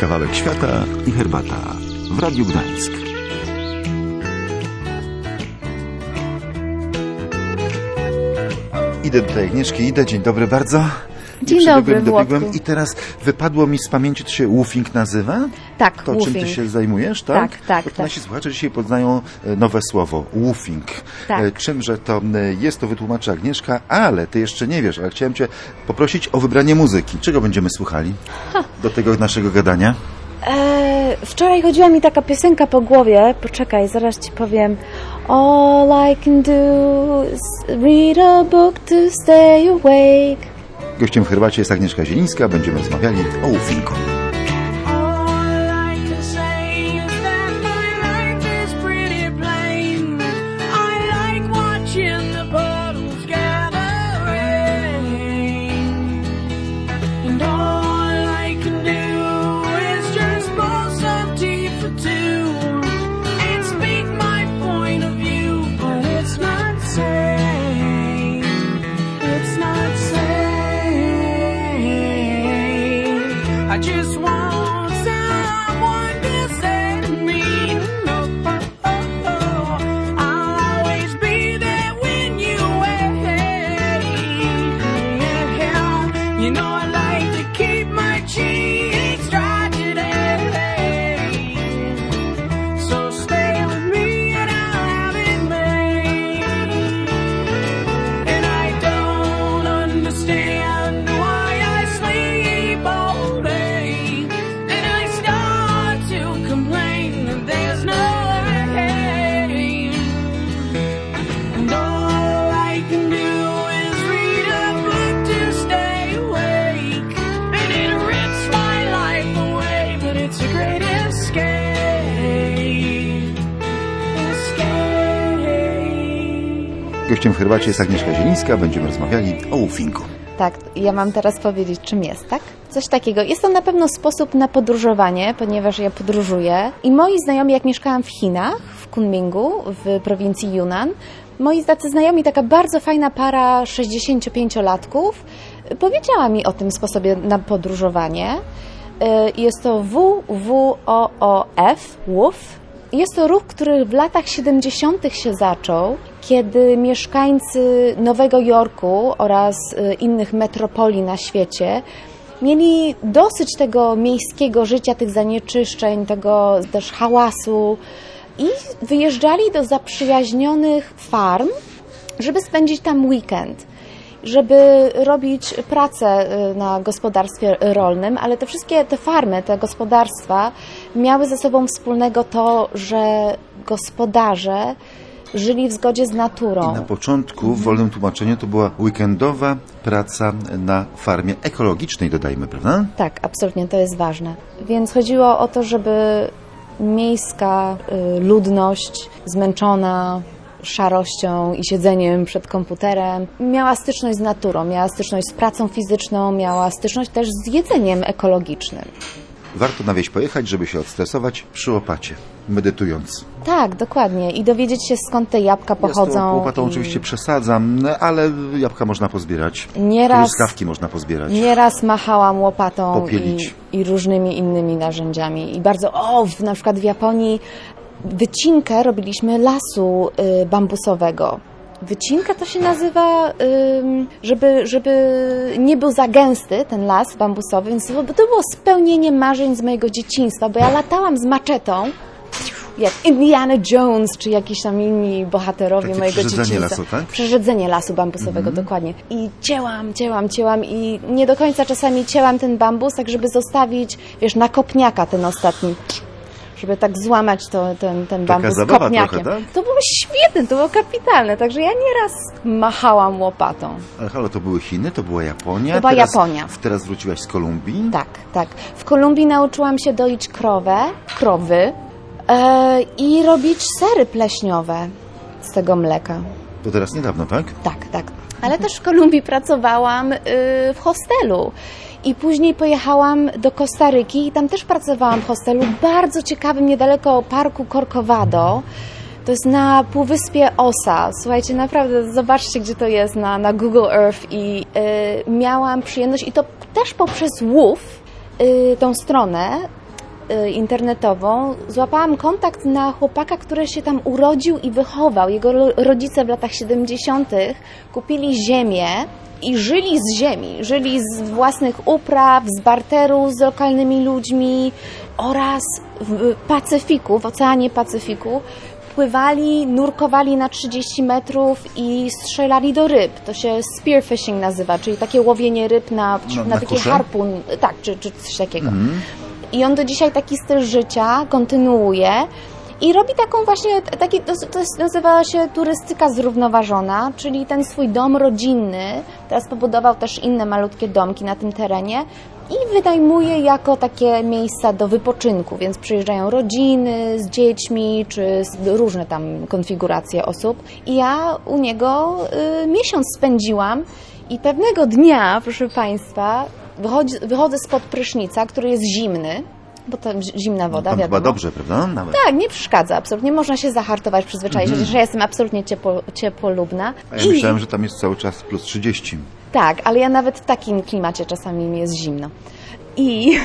Kawałek świata i herbata w Radiu Gdańsk. Idę do tej Agnieszki, dzień dobry bardzo. Dzień dobry, dobiegłem i teraz wypadło mi z pamięci, to się woofing nazywa? Tak, to woofing. Czym ty się zajmujesz, tak? Tak. To nasi słuchacze dzisiaj poznają nowe słowo, woofing. Tak. Czymże to jest, to wytłumaczy Agnieszka, ale ty jeszcze nie wiesz, ale chciałem cię poprosić o wybranie muzyki. Czego będziemy słuchali do tego naszego gadania? Wczoraj chodziła mi taka piosenka po głowie. Poczekaj, zaraz ci powiem. All I can do is read a book to stay awake. Gościem w herbacie jest Agnieszka Zielińska. Będziemy rozmawiali o woofingu. I just want someone to save me. I'll always be there when you wait. You know I like to keep my cheeks dry today. So stay with me and I'll have it made. And I don't understand why I sleep all day. And I start to complain that there's no way. And all I can do is read a book to stay awake. And it rips my life away, but it's a great escape. Gościem w herbacie jest Agnieszka Zielińska. Będziemy rozmawiali o woofingu. Tak, ja mam teraz powiedzieć, czym jest, tak? Coś takiego. Jest to na pewno sposób na podróżowanie, ponieważ ja podróżuję. I moi znajomi, jak mieszkałam w Chinach, w Kunmingu, w prowincji Yunnan, moi tacy znajomi, taka bardzo fajna para 65-latków, powiedziała mi o tym sposobie na podróżowanie. Jest to WWOOF, WOOF. Jest to ruch, który w latach 70. się zaczął, kiedy mieszkańcy Nowego Jorku oraz innych metropolii na świecie mieli dosyć tego miejskiego życia, tych zanieczyszczeń, tego też hałasu i wyjeżdżali do zaprzyjaźnionych farm, żeby spędzić tam weekend, żeby robić pracę na gospodarstwie rolnym, ale te wszystkie te farmy, te gospodarstwa miały ze sobą wspólnego to, że gospodarze żyli w zgodzie z naturą. I na początku w wolnym tłumaczeniu to była weekendowa praca na farmie ekologicznej, dodajmy, prawda? Tak, absolutnie, to jest ważne. Więc chodziło o to, żeby miejska ludność zmęczona szarością i siedzeniem przed komputerem miała styczność z naturą, miała styczność z pracą fizyczną, miała styczność też z jedzeniem ekologicznym. Warto na wieś pojechać, żeby się odstresować przy łopacie, medytując. Tak, dokładnie. I dowiedzieć się, skąd te jabłka pochodzą. Ja z tą łopatą oczywiście przesadzam, ale jabłka można pozbierać. Truskawki można pozbierać. Nieraz machałam łopatą i różnymi innymi narzędziami. I bardzo, na przykład w Japonii wycinkę robiliśmy lasu bambusowego. Wycinka to się nazywa, żeby nie był za gęsty ten las bambusowy, więc to było spełnienie marzeń z mojego dzieciństwa, bo ja latałam z maczetą, jak Indiana Jones, czy jakiś tam inni bohaterowie takie mojego dzieciństwa. Lasu, tak? Przerzedzenie lasu bambusowego, dokładnie. I cięłam i nie do końca czasami cięłam ten bambus, tak żeby zostawić, na kopniaka ten ostatni, żeby tak złamać ten bambus kopniakiem. Trochę, tak? To było świetne, to było kapitalne, także ja nieraz machałam łopatą. Ale halo, to były Chiny, to była Japonia? To była Japonia. Teraz wróciłaś z Kolumbii? Tak. W Kolumbii nauczyłam się doić krowy i robić sery pleśniowe z tego mleka. To teraz niedawno, tak? Tak. Ale też w Kolumbii pracowałam w hostelu. I później pojechałam do Kostaryki i tam też pracowałam w hostelu, bardzo ciekawym, niedaleko parku Corcovado. To jest na półwyspie Osa. Słuchajcie, naprawdę zobaczcie, gdzie to jest na Google Earth i miałam przyjemność, i to też poprzez WOOF, tą stronę, internetową złapałam kontakt na chłopaka, który się tam urodził i wychował. Jego rodzice w latach 70. kupili ziemię i żyli z ziemi, żyli z własnych upraw, z barteru z lokalnymi ludźmi oraz w Pacyfiku, w Oceanie Pacyfiku pływali, nurkowali na 30 metrów i strzelali do ryb. To się spearfishing nazywa, czyli takie łowienie ryb na taki kuszę? harpun, tak, czy coś takiego. I on do dzisiaj taki styl życia kontynuuje i robi taką właśnie, nazywa się turystyka zrównoważona, czyli ten swój dom rodzinny, teraz pobudował też inne malutkie domki na tym terenie i wynajmuje jako takie miejsca do wypoczynku, więc przyjeżdżają rodziny z dziećmi, czy różne tam konfiguracje osób. I ja u niego miesiąc spędziłam i pewnego dnia, proszę Państwa, wychodzę spod prysznica, który jest zimny, bo to zimna woda, Tam wiadomo. chyba dobrze, prawda? Nawet. Tak, nie przeszkadza absolutnie. Można się zahartować, przyzwyczaić, chociaż ja jestem absolutnie ciepłolubna. A ja myślałem, że tam jest cały czas plus 30. Tak, ale ja nawet w takim klimacie czasami mi jest zimno. I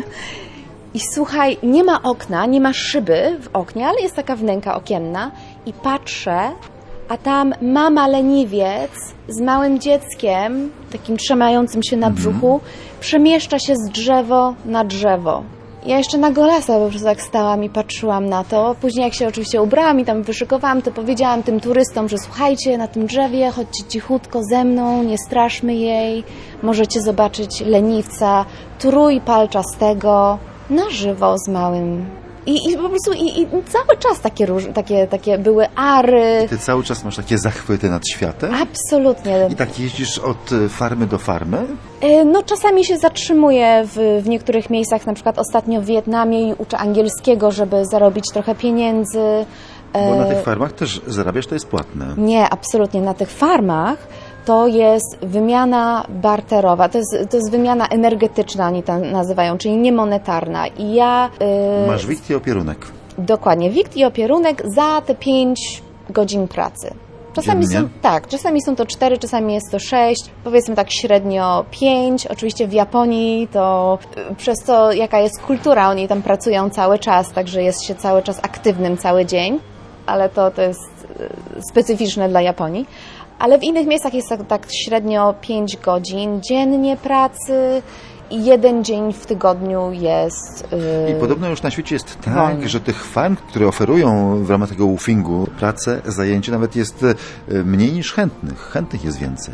słuchaj, nie ma okna, nie ma szyby w oknie, ale jest taka wnęka okienna i patrzę, a tam mama leniwiec z małym dzieckiem, takim trzymającym się na brzuchu, przemieszcza się z drzewo na drzewo. Ja jeszcze na golasa po prostu tak stałam i patrzyłam na to. Później jak się oczywiście ubrałam i tam wyszykowałam, to powiedziałam tym turystom, że słuchajcie, na tym drzewie chodźcie cichutko ze mną, nie straszmy jej. Możecie zobaczyć leniwca trójpalczastego na żywo z małym. I po prostu i cały czas takie były ary. Ty cały czas masz takie zachwyty nad światem? Absolutnie. I tak jeździsz od farmy do farmy? No czasami się zatrzymuję w niektórych miejscach, na przykład ostatnio w Wietnamie i uczę angielskiego, żeby zarobić trochę pieniędzy. Bo na tych farmach też zarabiasz, to jest płatne. Nie, absolutnie. Na tych farmach to jest wymiana barterowa, to jest wymiana energetyczna, oni to nazywają, czyli niemonetarna. I ja... Masz wikt i opierunek. Dokładnie, wikt i opierunek za te 5 godzin pracy. Czasami są to 4, czasami jest to 6, powiedzmy tak średnio 5. Oczywiście w Japonii to przez to, jaka jest kultura, oni tam pracują cały czas, także jest się cały czas aktywnym cały dzień, ale to jest specyficzne dla Japonii. Ale w innych miejscach jest tak średnio 5 godzin dziennie pracy i 1 dzień w tygodniu jest I podobno już na świecie jest tak, wolny. że tych farm, które oferują w ramach tego woofingu pracę, zajęcie, nawet jest mniej niż chętnych. Chętnych jest więcej.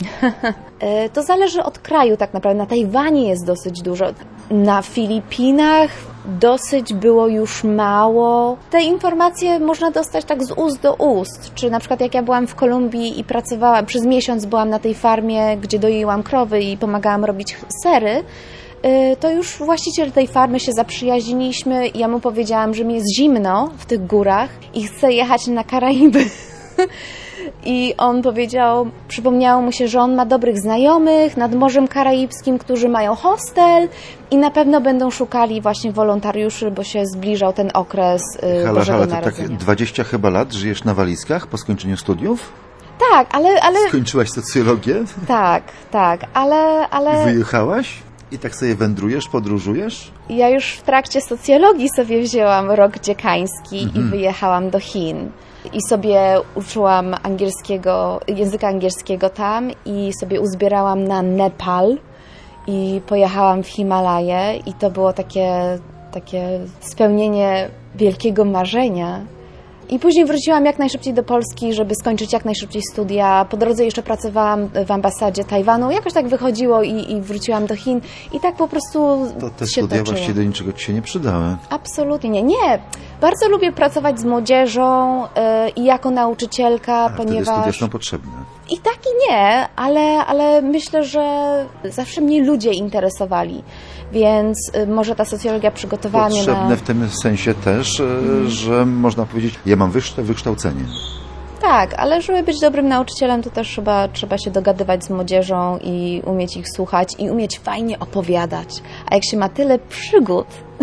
To zależy od kraju tak naprawdę. Na Tajwanie jest dosyć dużo. Na Filipinach dosyć było już mało. Te informacje można dostać tak z ust do ust. Czy na przykład jak ja byłam w Kolumbii i pracowałam, przez miesiąc byłam na tej farmie, gdzie doiłam krowy i pomagałam robić sery, to już właściciel tej farmy się zaprzyjaźniliśmy i ja mu powiedziałam, że mi jest zimno w tych górach i chcę jechać na Karaiby. I on powiedział, przypomniało mu się, że on ma dobrych znajomych nad Morzem Karaibskim, którzy mają hostel i na pewno będą szukali właśnie wolontariuszy, bo się zbliżał ten okres Bożego Ale ty Narodzenia. tak 20 chyba lat żyjesz na walizkach po skończeniu studiów? Tak, ale... Skończyłaś socjologię? Tak, ale Wyjechałaś? I tak sobie wędrujesz, podróżujesz? ja już w trakcie socjologii sobie wzięłam rok dziekański i wyjechałam do Chin. I sobie uczyłam języka angielskiego tam i sobie uzbierałam na Nepal i pojechałam w Himalaje i to było takie spełnienie wielkiego marzenia. I później wróciłam jak najszybciej do Polski, żeby skończyć jak najszybciej studia. Po drodze jeszcze pracowałam w ambasadzie Tajwanu. Jakoś tak wychodziło i wróciłam do Chin. I tak po prostu To te się studia toczyło. właściwie do niczego ci się nie przydały. Absolutnie nie. Bardzo lubię pracować z młodzieżą i jako nauczycielka, Wtedy studia ponieważ... są potrzebne. I tak i nie, ale myślę, że zawsze mnie ludzie interesowali, więc może ta socjologia przygotowała mnie Potrzebne na... w tym sensie też, że można powiedzieć, ja mam wyższe wykształcenie. Tak, ale żeby być dobrym nauczycielem, to też trzeba się dogadywać z młodzieżą i umieć ich słuchać i umieć fajnie opowiadać. A jak się ma tyle przygód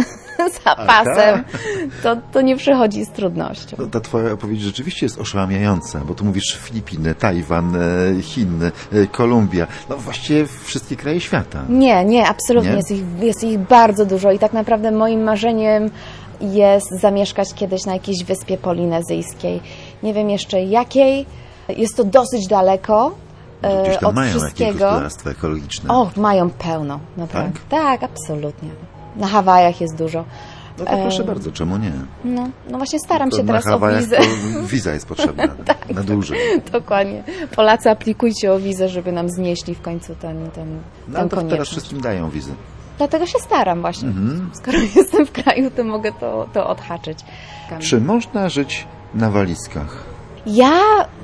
zapasem, to nie przychodzi z trudnością. No, ta twoja opowieść rzeczywiście jest oszałamiająca, bo tu mówisz Filipiny, Tajwan, Chiny, Kolumbia, no właściwie wszystkie kraje świata. Nie, absolutnie. Nie? Jest ich bardzo dużo i tak naprawdę moim marzeniem jest zamieszkać kiedyś na jakiejś wyspie polinezyjskiej. Nie wiem jeszcze jakiej. Jest to dosyć daleko Gdzieś tam od mają jakieś wszystkiego. gospodarstwa ekologiczne. O, mają pełno, naprawdę. Tak? Tak, absolutnie. Na Hawajach jest dużo. No to proszę bardzo, czemu nie? No właśnie staram To się na teraz o Hawajach wizę. to wiza jest potrzebna na dłużej. Dokładnie. Polacy, aplikujcie o wizę, żeby nam znieśli w końcu ten No ale to teraz konieczność. wszystkim dają wizy. Dlatego się staram właśnie. Skoro jestem w kraju, to mogę to odhaczyć. Czy można żyć na walizkach? Ja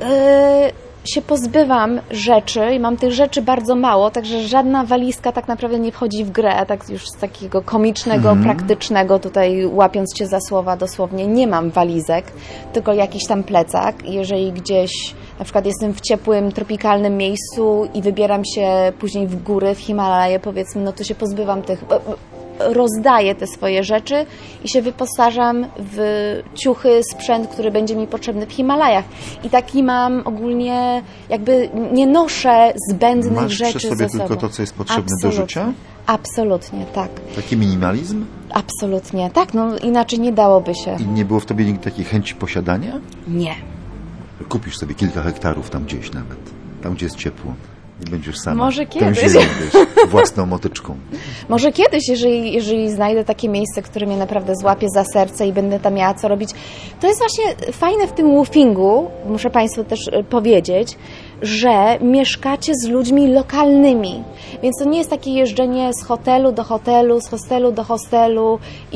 się pozbywam rzeczy i mam tych rzeczy bardzo mało, także żadna walizka tak naprawdę nie wchodzi w grę, tak już z takiego komicznego, praktycznego, tutaj łapiąc Cię za słowa dosłownie, nie mam walizek, tylko jakiś tam plecak. Jeżeli gdzieś na przykład jestem w ciepłym, tropikalnym miejscu i wybieram się później w góry, w Himalaje powiedzmy, no to się pozbywam tych... rozdaję te swoje rzeczy i się wyposażam w ciuchy, sprzęt, który będzie mi potrzebny w Himalajach. I taki mam ogólnie, jakby nie noszę zbędnych Masz rzeczy przy sobie ze sobą. tylko to, co jest potrzebne do Absolutnie. życia? Absolutnie, tak. Taki minimalizm? Absolutnie, tak. No inaczej nie dałoby się. I nie było w tobie nigdy takiej chęci posiadania? Nie. Kupisz sobie kilka hektarów tam gdzieś nawet. Tam, gdzie jest ciepło. I będziesz sama. Może Tą kiedyś. ziemią, wiesz, własną motyczką. Może kiedyś, jeżeli znajdę takie miejsce, które mnie naprawdę złapie za serce i będę tam miała co robić. To jest właśnie fajne w tym woofingu, muszę Państwu też powiedzieć, że mieszkacie z ludźmi lokalnymi. Więc to nie jest takie jeżdżenie z hotelu do hotelu, z hostelu do hostelu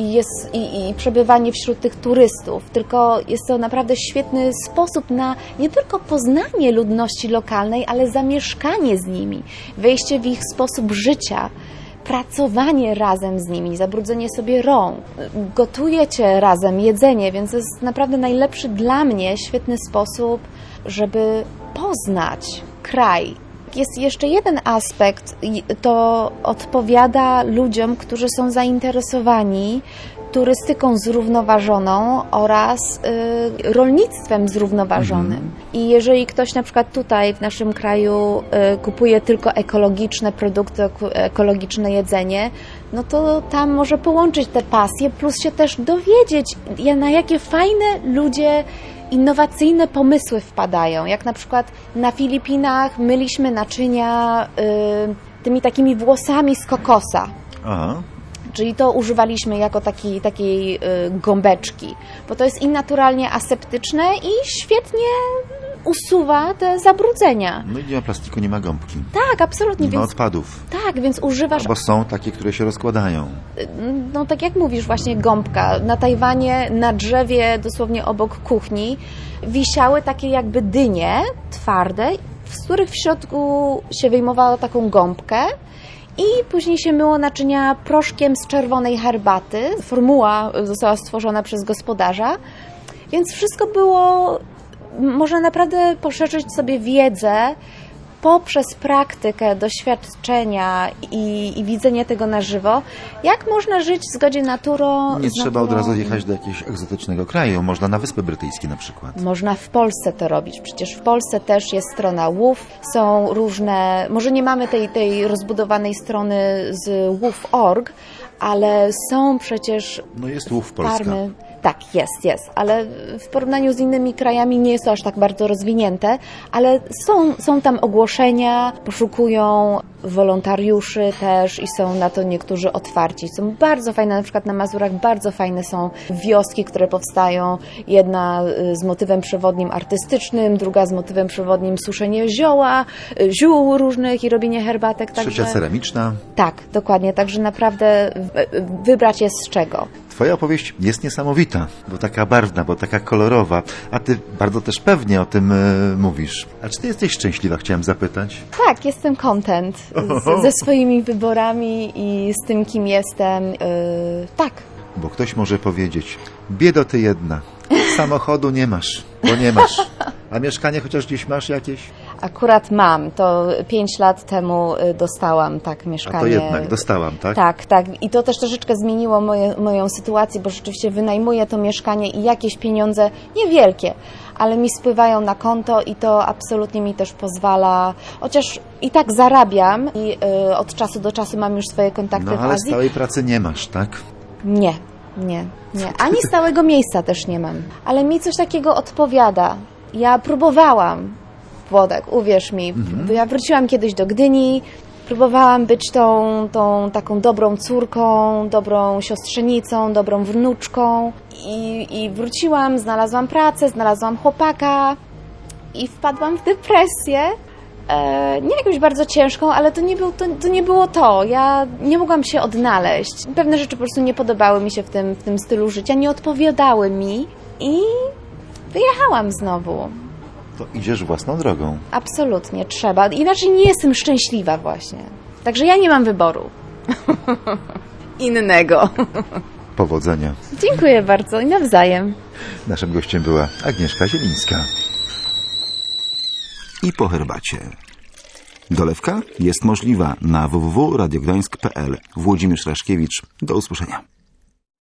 i przebywanie wśród tych turystów, tylko jest to naprawdę świetny sposób na nie tylko poznanie ludności lokalnej, ale zamieszkanie z nimi, wejście w ich sposób życia, pracowanie razem z nimi, zabrudzenie sobie rąk, gotujecie razem jedzenie, więc to jest naprawdę najlepszy dla mnie świetny sposób, żeby poznać kraj. Jest jeszcze jeden aspekt, to odpowiada ludziom, którzy są zainteresowani turystyką zrównoważoną oraz rolnictwem zrównoważonym. I jeżeli ktoś na przykład tutaj w naszym kraju kupuje tylko ekologiczne produkty, ekologiczne jedzenie, no to tam może połączyć te pasje, plus się też dowiedzieć, na jakie fajne ludzie innowacyjne pomysły wpadają. Jak na przykład na Filipinach myliśmy naczynia tymi takimi włosami z kokosa. Aha. Czyli to używaliśmy jako takiej gąbeczki, bo to jest i naturalnie aseptyczne i świetnie usuwa te zabrudzenia. No i nie ma plastiku, nie ma gąbki. Tak, absolutnie. Nie ma Więc, odpadów. tak, więc używasz, Bo są takie, które się rozkładają. no tak jak mówisz, właśnie gąbka. Na Tajwanie, na drzewie, dosłownie obok kuchni, wisiały takie jakby dynie twarde, z których w środku się wyjmowało taką gąbkę i później się myło naczynia proszkiem z czerwonej herbaty. Formuła została stworzona przez gospodarza, więc wszystko było... Można naprawdę poszerzyć sobie wiedzę poprzez praktykę, doświadczenia i widzenie tego na żywo, jak można żyć w zgodzie naturą. Nie z trzeba od naturą. razu jechać do jakiegoś egzotycznego kraju. Można na Wyspy Brytyjskie na przykład. Można w Polsce to robić. Przecież w Polsce też jest strona WOOF. Są różne, może nie mamy tej rozbudowanej strony z WOOF.org, ale są przecież No jest łów Polska. farmy. Tak, jest, ale w porównaniu z innymi krajami nie jest to aż tak bardzo rozwinięte, ale są tam ogłoszenia, poszukują wolontariuszy też i są na to niektórzy otwarci. Są bardzo fajne, na przykład na Mazurach bardzo fajne są wioski, które powstają. Jedna z motywem przewodnim artystycznym, druga z motywem przewodnim suszenie ziół różnych i robienie herbatek. Trzecia ceramiczna. Tak, dokładnie, także naprawdę wybrać jest z czego. Twoja opowieść jest niesamowita, bo taka barwna, bo taka kolorowa, a ty bardzo też pewnie o tym mówisz. A czy ty jesteś szczęśliwa, chciałem zapytać? Tak, jestem content ze swoimi wyborami i z tym, kim jestem. Tak. Bo ktoś może powiedzieć, biedo ty jedna, samochodu nie masz, bo nie masz. A mieszkanie chociaż gdzieś masz jakieś? Akurat mam, to 5 lat temu dostałam tak mieszkanie. A to jednak dostałam, tak? Tak. I to też troszeczkę zmieniło moją sytuację, bo rzeczywiście wynajmuję to mieszkanie i jakieś pieniądze, niewielkie, ale mi spływają na konto i to absolutnie mi też pozwala, chociaż i tak zarabiam i od czasu do czasu mam już swoje kontakty No w ale Azji. stałej pracy nie masz, tak? Nie. Ani stałego miejsca też nie mam. Ale mi coś takiego odpowiada. Ja próbowałam, Włodek, uwierz mi. Ja wróciłam kiedyś do Gdyni, próbowałam być tą taką dobrą córką, dobrą siostrzenicą, dobrą wnuczką i wróciłam, znalazłam pracę, znalazłam chłopaka i wpadłam w depresję. Nie jakąś bardzo ciężką, ale to nie było to. Ja nie mogłam się odnaleźć. Pewne rzeczy po prostu nie podobały mi się w tym stylu życia, nie odpowiadały mi i wyjechałam znowu. To idziesz własną drogą. Absolutnie, trzeba. Inaczej nie jestem szczęśliwa właśnie. Także ja nie mam wyboru. Innego. Powodzenia. Dziękuję bardzo i nawzajem. Naszym gościem była Agnieszka Zielińska. I po herbacie. Dolewka jest możliwa na www.radiogdańsk.pl. Włodzimierz Raszkiewicz. Do usłyszenia.